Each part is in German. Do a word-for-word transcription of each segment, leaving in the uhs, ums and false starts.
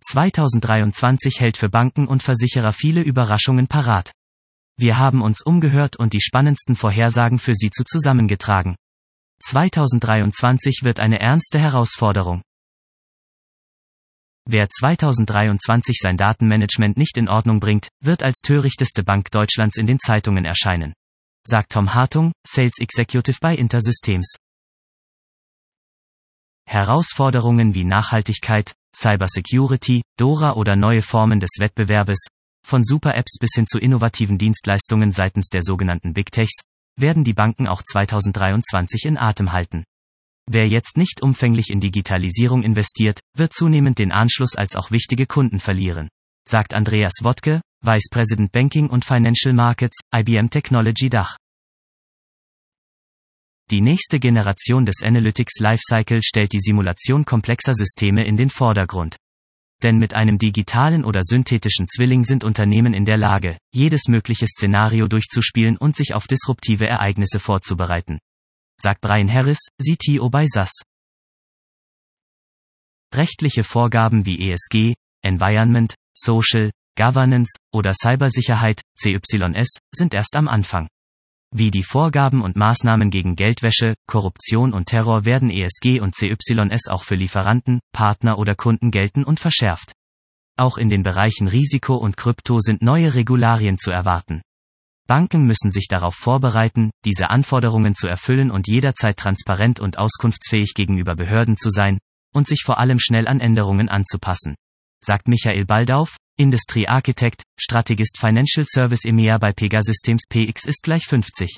zweitausenddreiundzwanzig hält für Banken und Versicherer viele Überraschungen parat. Wir haben uns umgehört und die spannendsten Vorhersagen für Sie zu zusammengetragen. zweitausenddreiundzwanzig wird eine ernste Herausforderung. Wer zweitausenddreiundzwanzig sein Datenmanagement nicht in Ordnung bringt, wird als törichteste Bank Deutschlands in den Zeitungen erscheinen, sagt Tom Hartung, Sales Executive bei Intersystems. Herausforderungen wie Nachhaltigkeit, Cybersecurity, DORA oder neue Formen des Wettbewerbes, von Super-Apps bis hin zu innovativen Dienstleistungen seitens der sogenannten Big Techs, werden die Banken auch zweitausenddreiundzwanzig in Atem halten. Wer jetzt nicht umfänglich in Digitalisierung investiert, wird zunehmend den Anschluss als auch wichtige Kunden verlieren, sagt Andreas Wodke, Vice President Banking und Financial Markets, I B M Technology Dach. Die nächste Generation des Analytics Lifecycle stellt die Simulation komplexer Systeme in den Vordergrund. Denn mit einem digitalen oder synthetischen Zwilling sind Unternehmen in der Lage, jedes mögliche Szenario durchzuspielen und sich auf disruptive Ereignisse vorzubereiten, sagt Brian Harris, C T O bei S A S. Rechtliche Vorgaben wie E S G, Environment, Social, Governance oder Cybersicherheit, C Y S, sind erst am Anfang. Wie die Vorgaben und Maßnahmen gegen Geldwäsche, Korruption und Terror werden E S G und C Y S auch für Lieferanten, Partner oder Kunden gelten und verschärft. Auch in den Bereichen Risiko und Krypto sind neue Regularien zu erwarten. Banken müssen sich darauf vorbereiten, diese Anforderungen zu erfüllen und jederzeit transparent und auskunftsfähig gegenüber Behörden zu sein und sich vor allem schnell an Änderungen anzupassen, sagt Michael Baldauf, Industry Architect, Strategist Financial Service E M E A bei Pegasystems. P X ist gleich fünfzig.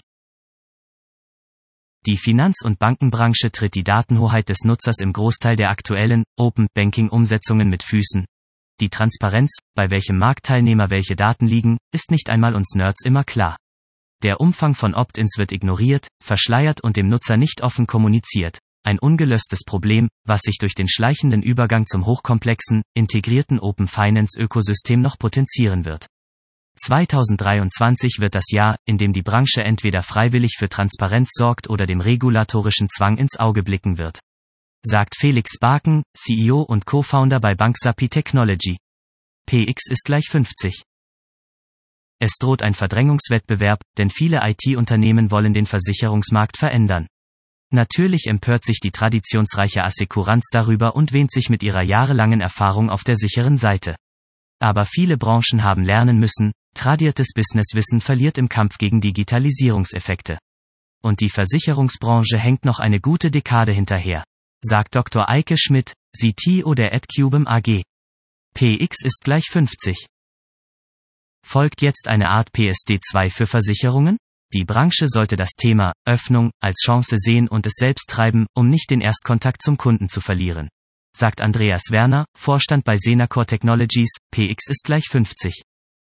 Die Finanz- und Bankenbranche tritt die Datenhoheit des Nutzers im Großteil der aktuellen Open Banking-Umsetzungen mit Füßen. Die Transparenz, bei welchem Marktteilnehmer welche Daten liegen, ist nicht einmal uns Nerds immer klar. Der Umfang von Opt-ins wird ignoriert, verschleiert und dem Nutzer nicht offen kommuniziert. Ein ungelöstes Problem, was sich durch den schleichenden Übergang zum hochkomplexen, integrierten Open Finance-Ökosystem noch potenzieren wird. zweitausenddreiundzwanzig wird das Jahr, in dem die Branche entweder freiwillig für Transparenz sorgt oder dem regulatorischen Zwang ins Auge blicken wird, sagt Felix Barken, C E O und Co-Founder bei Banksapi Technology. P X ist gleich fünfzig. Es droht ein Verdrängungswettbewerb, denn viele I T-Unternehmen wollen den Versicherungsmarkt verändern. Natürlich empört sich die traditionsreiche Assekuranz darüber und wähnt sich mit ihrer jahrelangen Erfahrung auf der sicheren Seite. Aber viele Branchen haben lernen müssen, tradiertes Businesswissen verliert im Kampf gegen Digitalisierungseffekte. Und die Versicherungsbranche hängt noch eine gute Dekade hinterher, sagt Doktor Eike Schmidt, C T O der Adcubem A G. P X ist gleich fünfzig. Folgt jetzt eine Art P S D zwei für Versicherungen? Die Branche sollte das Thema Öffnung als Chance sehen und es selbst treiben, um nicht den Erstkontakt zum Kunden zu verlieren, sagt Andreas Werner, Vorstand bei Senacor Technologies. P X ist gleich fünfzig.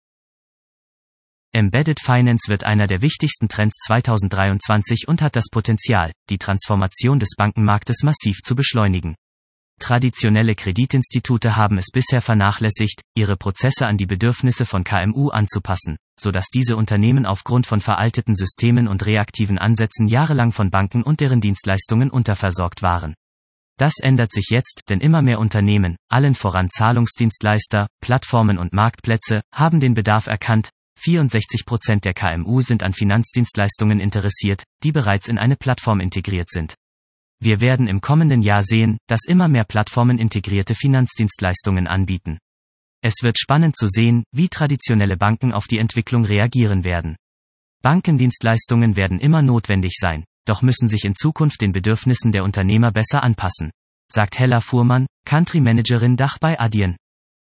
Embedded Finance wird einer der wichtigsten Trends zweitausenddreiundzwanzig und hat das Potenzial, die Transformation des Bankenmarktes massiv zu beschleunigen. Traditionelle Kreditinstitute haben es bisher vernachlässigt, ihre Prozesse an die Bedürfnisse von K M U anzupassen, sodass diese Unternehmen aufgrund von veralteten Systemen und reaktiven Ansätzen jahrelang von Banken und deren Dienstleistungen unterversorgt waren. Das ändert sich jetzt, denn immer mehr Unternehmen, allen voran Zahlungsdienstleister, Plattformen und Marktplätze, haben den Bedarf erkannt. vierundsechzig Prozent der K M U sind an Finanzdienstleistungen interessiert, die bereits in eine Plattform integriert sind. Wir werden im kommenden Jahr sehen, dass immer mehr Plattformen integrierte Finanzdienstleistungen anbieten. Es wird spannend zu sehen, wie traditionelle Banken auf die Entwicklung reagieren werden. Bankendienstleistungen werden immer notwendig sein, doch müssen sich in Zukunft den Bedürfnissen der Unternehmer besser anpassen, sagt Hella Fuhrmann, Country Managerin Dach bei Adyen.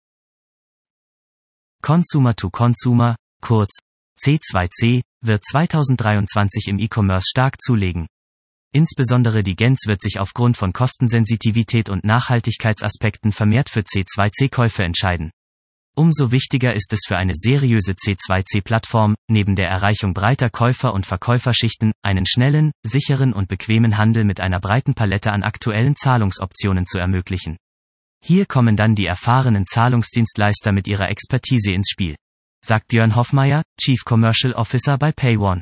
Consumer to Consumer, kurz C zwei C, wird zweitausenddreiundzwanzig im E-Commerce stark zulegen. Insbesondere die Gens wird sich aufgrund von Kostensensitivität und Nachhaltigkeitsaspekten vermehrt für C zwei C-Käufe entscheiden. Umso wichtiger ist es für eine seriöse C zwei C-Plattform, neben der Erreichung breiter Käufer- und Verkäuferschichten, einen schnellen, sicheren und bequemen Handel mit einer breiten Palette an aktuellen Zahlungsoptionen zu ermöglichen. Hier kommen dann die erfahrenen Zahlungsdienstleister mit ihrer Expertise ins Spiel, sagt Björn Hoffmeier, Chief Commercial Officer bei PayOne.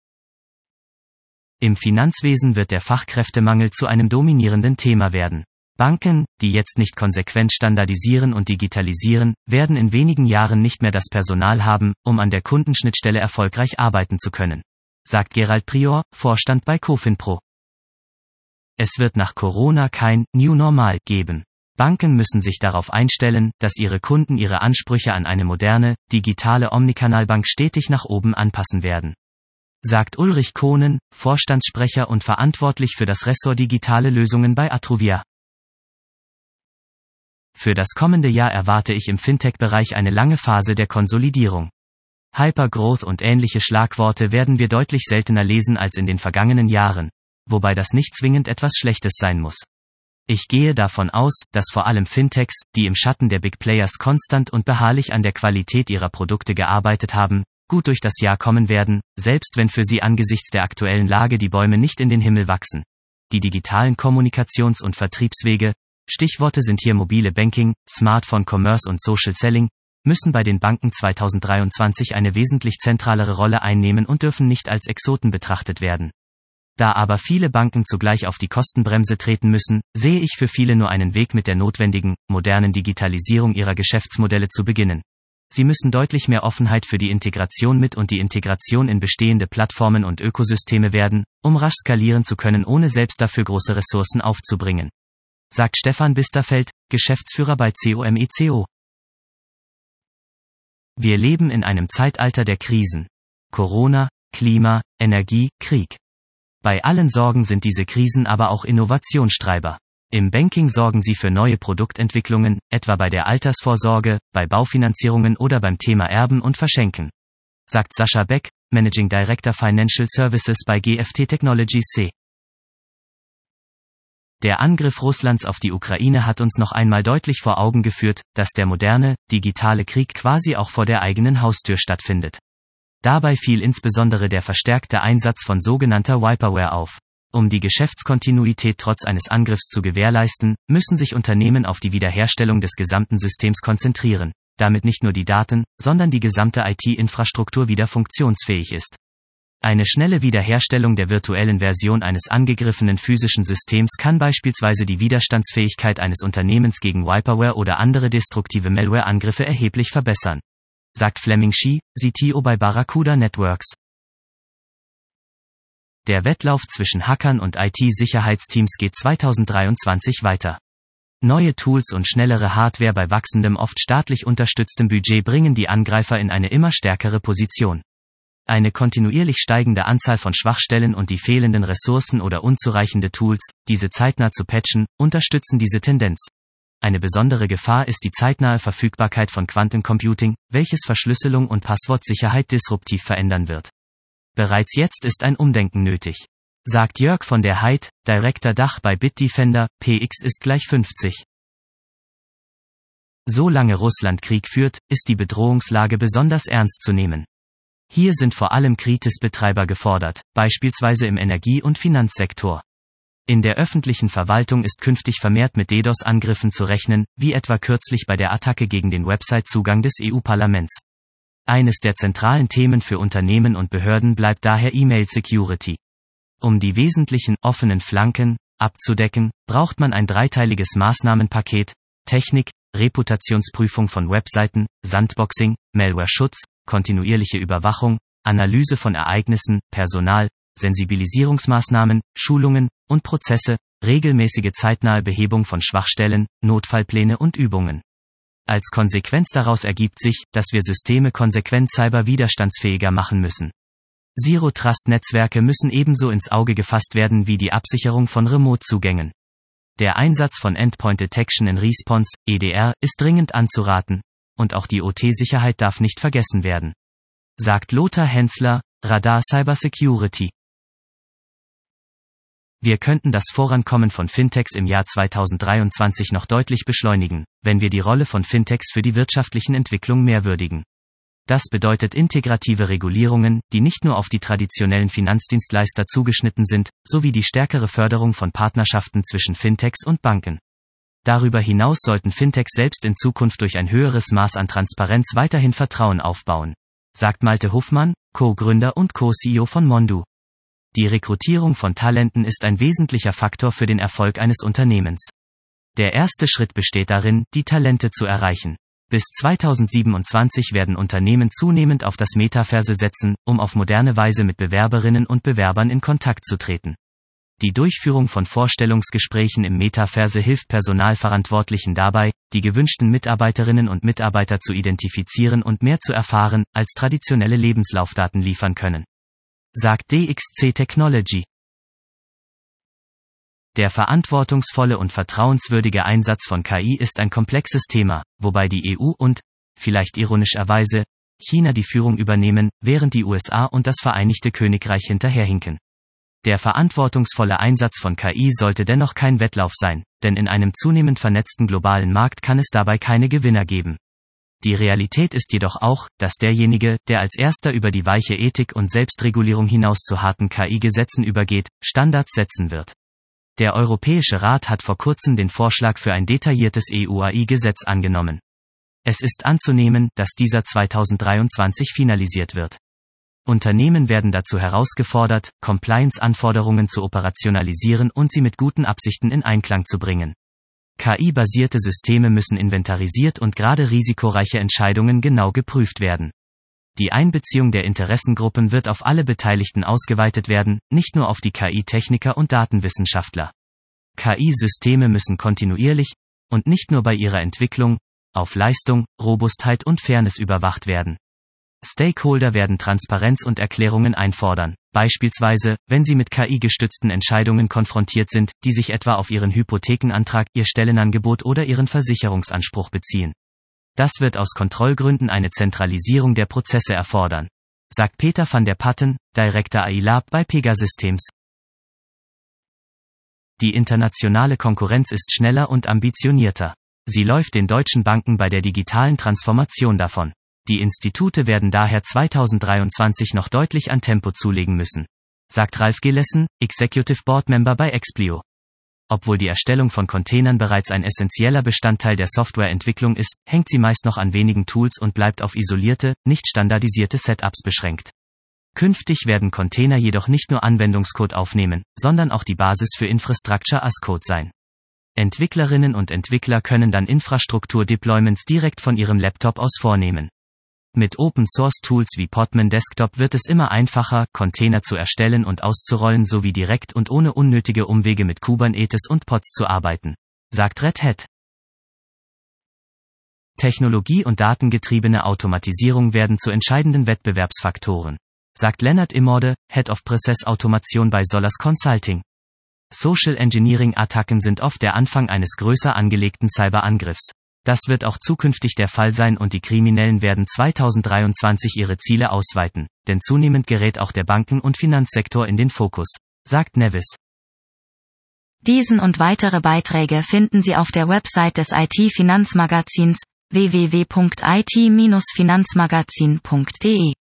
Im Finanzwesen wird der Fachkräftemangel zu einem dominierenden Thema werden. Banken, die jetzt nicht konsequent standardisieren und digitalisieren, werden in wenigen Jahren nicht mehr das Personal haben, um an der Kundenschnittstelle erfolgreich arbeiten zu können, sagt Gerald Prior, Vorstand bei Cofinpro. Es wird nach Corona kein New Normal geben. Banken müssen sich darauf einstellen, dass ihre Kunden ihre Ansprüche an eine moderne, digitale Omnikanalbank stetig nach oben anpassen werden, sagt Ulrich Kohnen, Vorstandssprecher und verantwortlich für das Ressort digitale Lösungen bei Atruvia. Für das kommende Jahr erwarte ich im Fintech-Bereich eine lange Phase der Konsolidierung. Hypergrowth und ähnliche Schlagworte werden wir deutlich seltener lesen als in den vergangenen Jahren, wobei das nicht zwingend etwas Schlechtes sein muss. Ich gehe davon aus, dass vor allem Fintechs, die im Schatten der Big Players konstant und beharrlich an der Qualität ihrer Produkte gearbeitet haben, gut durch das Jahr kommen werden, selbst wenn für sie angesichts der aktuellen Lage die Bäume nicht in den Himmel wachsen. Die digitalen Kommunikations- und Vertriebswege, Stichworte sind hier mobile Banking, Smartphone Commerce und Social Selling, müssen bei den Banken zweitausenddreiundzwanzig eine wesentlich zentralere Rolle einnehmen und dürfen nicht als Exoten betrachtet werden. Da aber viele Banken zugleich auf die Kostenbremse treten müssen, sehe ich für viele nur einen Weg mit der notwendigen, modernen Digitalisierung ihrer Geschäftsmodelle zu beginnen. Sie müssen deutlich mehr Offenheit für die Integration mit und die Integration in bestehende Plattformen und Ökosysteme werden, um rasch skalieren zu können, ohne selbst dafür große Ressourcen aufzubringen, sagt Stefan Bisterfeld, Geschäftsführer bei COMECO. Wir leben in einem Zeitalter der Krisen. Corona, Klima, Energie, Krieg. Bei allen Sorgen sind diese Krisen aber auch Innovationstreiber. Im Banking sorgen sie für neue Produktentwicklungen, etwa bei der Altersvorsorge, bei Baufinanzierungen oder beim Thema Erben und Verschenken, sagt Sascha Beck, Managing Director Financial Services bei G F T Technologies C. Der Angriff Russlands auf die Ukraine hat uns noch einmal deutlich vor Augen geführt, dass der moderne, digitale Krieg quasi auch vor der eigenen Haustür stattfindet. Dabei fiel insbesondere der verstärkte Einsatz von sogenannter Wiperware auf. Um die Geschäftskontinuität trotz eines Angriffs zu gewährleisten, müssen sich Unternehmen auf die Wiederherstellung des gesamten Systems konzentrieren, damit nicht nur die Daten, sondern die gesamte I T-Infrastruktur wieder funktionsfähig ist. Eine schnelle Wiederherstellung der virtuellen Version eines angegriffenen physischen Systems kann beispielsweise die Widerstandsfähigkeit eines Unternehmens gegen Wiperware oder andere destruktive Malware-Angriffe erheblich verbessern, sagt Fleming Shi, C T O bei Barracuda Networks. Der Wettlauf zwischen Hackern und I T-Sicherheitsteams geht zweitausenddreiundzwanzig weiter. Neue Tools und schnellere Hardware bei wachsendem, oft staatlich unterstütztem Budget bringen die Angreifer in eine immer stärkere Position. Eine kontinuierlich steigende Anzahl von Schwachstellen und die fehlenden Ressourcen oder unzureichende Tools, diese zeitnah zu patchen, unterstützen diese Tendenz. Eine besondere Gefahr ist die zeitnahe Verfügbarkeit von Quantencomputing, welches Verschlüsselung und Passwortsicherheit disruptiv verändern wird. Bereits jetzt ist ein Umdenken nötig, sagt Jörg von der Heid, Director Dach bei Bitdefender, P X ist gleich fünfzig. Solange Russland Krieg führt, ist die Bedrohungslage besonders ernst zu nehmen. Hier sind vor allem Kritisbetreiber gefordert, beispielsweise im Energie- und Finanzsektor. In der öffentlichen Verwaltung ist künftig vermehrt mit DDoS-Angriffen zu rechnen, wie etwa kürzlich bei der Attacke gegen den Website-Zugang des E U-Parlaments. Eines der zentralen Themen für Unternehmen und Behörden bleibt daher E-Mail-Security. Um die wesentlichen offenen Flanken abzudecken, braucht man ein dreiteiliges Maßnahmenpaket: Technik, Reputationsprüfung von Webseiten, Sandboxing, Malware-Schutz, kontinuierliche Überwachung, Analyse von Ereignissen, Personal, Sensibilisierungsmaßnahmen, Schulungen und Prozesse, regelmäßige zeitnahe Behebung von Schwachstellen, Notfallpläne und Übungen. Als Konsequenz daraus ergibt sich, dass wir Systeme konsequent cyberwiderstandsfähiger machen müssen. Zero-Trust-Netzwerke müssen ebenso ins Auge gefasst werden wie die Absicherung von Remote-Zugängen. Der Einsatz von Endpoint Detection in Response, E D R, ist dringend anzuraten, und auch die O T-Sicherheit darf nicht vergessen werden, sagt Lothar Hensler, Radar Cybersecurity. Wir könnten das Vorankommen von Fintechs im Jahr zweitausenddreiundzwanzig noch deutlich beschleunigen, wenn wir die Rolle von Fintechs für die wirtschaftlichen Entwicklung mehr würdigen. Das bedeutet integrative Regulierungen, die nicht nur auf die traditionellen Finanzdienstleister zugeschnitten sind, sowie die stärkere Förderung von Partnerschaften zwischen Fintechs und Banken. Darüber hinaus sollten Fintechs selbst in Zukunft durch ein höheres Maß an Transparenz weiterhin Vertrauen aufbauen, sagt Malte Huffmann, Co-Gründer und Co-C E O von Mondu. Die Rekrutierung von Talenten ist ein wesentlicher Faktor für den Erfolg eines Unternehmens. Der erste Schritt besteht darin, die Talente zu erreichen. Bis zweitausendsiebenundzwanzig werden Unternehmen zunehmend auf das Metaverse setzen, um auf moderne Weise mit Bewerberinnen und Bewerbern in Kontakt zu treten. Die Durchführung von Vorstellungsgesprächen im Metaverse hilft Personalverantwortlichen dabei, die gewünschten Mitarbeiterinnen und Mitarbeiter zu identifizieren und mehr zu erfahren, als traditionelle Lebenslaufdaten liefern können. Sagt D X C Technology. Der verantwortungsvolle und vertrauenswürdige Einsatz von K I ist ein komplexes Thema, wobei die E U und, vielleicht ironischerweise, China die Führung übernehmen, während die U S A und das Vereinigte Königreich hinterherhinken. Der verantwortungsvolle Einsatz von K I sollte dennoch kein Wettlauf sein, denn in einem zunehmend vernetzten globalen Markt kann es dabei keine Gewinner geben. Die Realität ist jedoch auch, dass derjenige, der als erster über die weiche Ethik und Selbstregulierung hinaus zu harten K I-Gesetzen übergeht, Standards setzen wird. Der Europäische Rat hat vor kurzem den Vorschlag für ein detailliertes E U-A I-Gesetz angenommen. Es ist anzunehmen, dass dieser zweitausenddreiundzwanzig finalisiert wird. Unternehmen werden dazu herausgefordert, Compliance-Anforderungen zu operationalisieren und sie mit guten Absichten in Einklang zu bringen. K I-basierte Systeme müssen inventarisiert und gerade risikoreiche Entscheidungen genau geprüft werden. Die Einbeziehung der Interessengruppen wird auf alle Beteiligten ausgeweitet werden, nicht nur auf die K I-Techniker und Datenwissenschaftler. K I-Systeme müssen kontinuierlich, und nicht nur bei ihrer Entwicklung, auf Leistung, Robustheit und Fairness überwacht werden. Stakeholder werden Transparenz und Erklärungen einfordern, beispielsweise, wenn sie mit K I-gestützten Entscheidungen konfrontiert sind, die sich etwa auf ihren Hypothekenantrag, ihr Stellenangebot oder ihren Versicherungsanspruch beziehen. Das wird aus Kontrollgründen eine Zentralisierung der Prozesse erfordern, sagt Peter van der Patten, Director A I Lab bei Pegasystems. Die internationale Konkurrenz ist schneller und ambitionierter. Sie läuft den deutschen Banken bei der digitalen Transformation davon. Die Institute werden daher zweitausenddreiundzwanzig noch deutlich an Tempo zulegen müssen, sagt Ralf Gillessen, Executive Board Member bei Explio. Obwohl die Erstellung von Containern bereits ein essentieller Bestandteil der Softwareentwicklung ist, hängt sie meist noch an wenigen Tools und bleibt auf isolierte, nicht standardisierte Setups beschränkt. Künftig werden Container jedoch nicht nur Anwendungscode aufnehmen, sondern auch die Basis für Infrastructure as Code sein. Entwicklerinnen und Entwickler können dann Infrastruktur-Deployments direkt von ihrem Laptop aus vornehmen. Mit Open-Source-Tools wie Podman Desktop wird es immer einfacher, Container zu erstellen und auszurollen sowie direkt und ohne unnötige Umwege mit Kubernetes und Pods zu arbeiten, sagt Red Hat. Technologie- und datengetriebene Automatisierung werden zu entscheidenden Wettbewerbsfaktoren, sagt Lennart Immorde, Head of Process Automation bei Solas Consulting. Social Engineering-Attacken sind oft der Anfang eines größer angelegten Cyberangriffs. Das wird auch zukünftig der Fall sein und die Kriminellen werden zweitausenddreiundzwanzig ihre Ziele ausweiten, denn zunehmend gerät auch der Banken- und Finanzsektor in den Fokus, sagt Nevis. Diesen und weitere Beiträge finden Sie auf der Website des I T-Finanzmagazins w w w punkt i t Bindestrich finanzmagazin punkt d e.